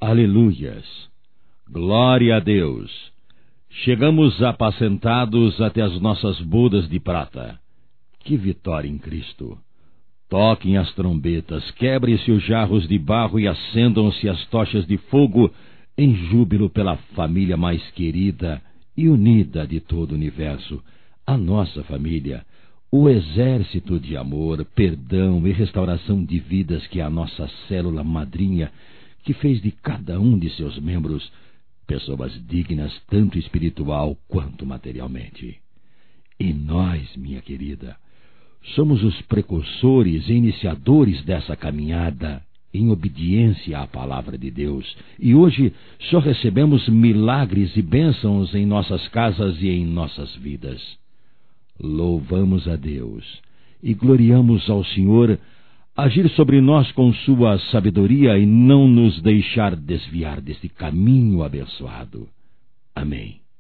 Aleluias! Glória a Deus! Chegamos apacentados até as nossas bodas de prata. Que vitória em Cristo! Toquem as trombetas, quebrem-se os jarros de barro e acendam-se as tochas de fogo em júbilo pela família mais querida e unida de todo o universo, a nossa família, o exército de amor, perdão e restauração de vidas que é a nossa célula madrinha, que fez de cada um de seus membros pessoas dignas tanto espiritual quanto materialmente. E nós, minha querida, somos os precursores e iniciadores dessa caminhada em obediência à palavra de Deus. E hoje só recebemos milagres e bênçãos em nossas casas e em nossas vidas. Louvamos a Deus e gloriamos ao Senhor agir sobre nós com sua sabedoria e não nos deixar desviar deste caminho abençoado. Amém.